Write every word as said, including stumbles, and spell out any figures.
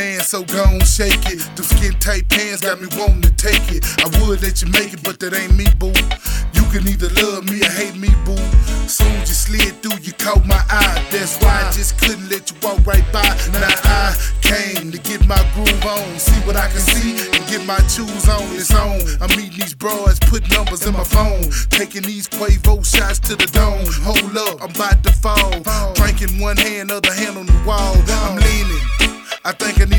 man, so gon' shake it. The skin tight pants got me wanting to take it. I would let you make it, but that ain't me, boo. You can either love me or hate me, boo. Soon as you slid through, you caught my eye. That's why I just couldn't let you walk right by. Now I came to get my groove on, see what I can see, and get my shoes on. It's on. I'm meeting these broads, put numbers in my phone, taking these Quavo shots to the dome. Hold up, I'm about to fall. Drinking one hand, other hand on the wall. I'm leaning. I think I need